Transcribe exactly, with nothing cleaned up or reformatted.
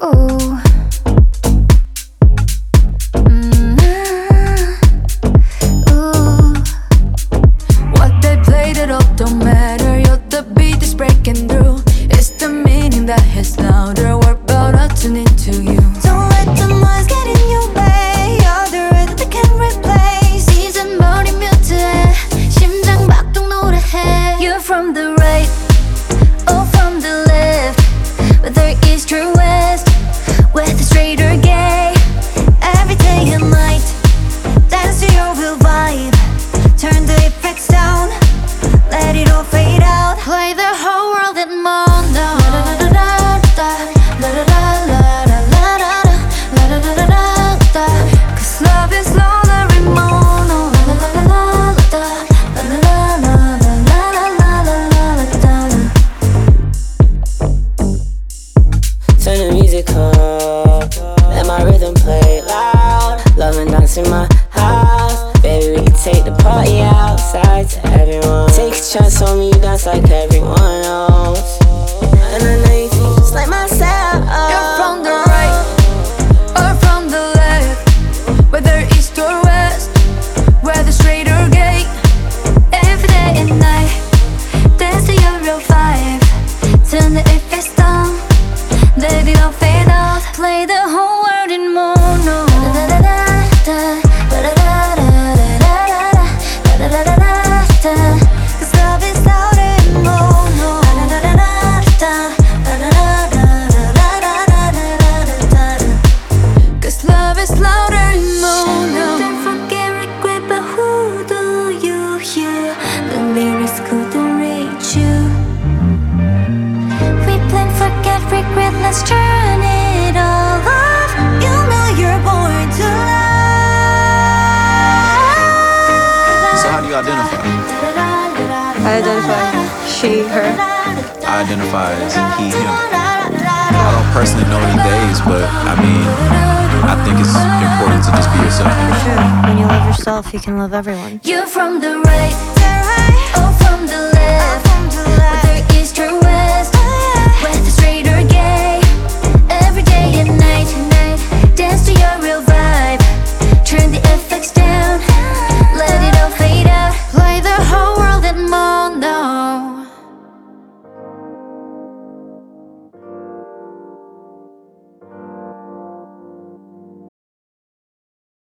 Ooh. Mm, ooh. What they played it all don't matter. You're the beat is breaking through. It's the meaning that hits louder. We're about to tune into you. Don't let the noise get in your way. You're the rhythm that can replace. 이젠 머리 뮤트해. 심장 박동 노래해. You're from the right or from the left, whether east or west, whether straight or gay. Every day and night, dance to your real vibe. Turn the effects down, let it all fade out. Play the whole world in mono. Cause love is louder in mono. Turn the music up, let my rhythm play loud. Love and dance in my house. Baby, we can take the party outside to everyone. Take a chance on me, you dance like everyone else. And I know you feel just like myself. You're from the right or from the left, whether east or west, whether straight or gay. Every day and night, dance to your real vibe. Turn the effects down, let it all fade out. Play the whole world in mono. Cause love is louder in mono. Cause love is louder in mono. Don't forget regret, but who do you hear? The lyrics couldn't reach you. Replay, forget, regret, let's turn it all off. You know you're born to love. So how do you identify? I identify she, her. I identify as he, him. I don't personally know any days, but I mean, I think it's important to just be yourself. Sure, when you love yourself, you can love everyone. You're from the right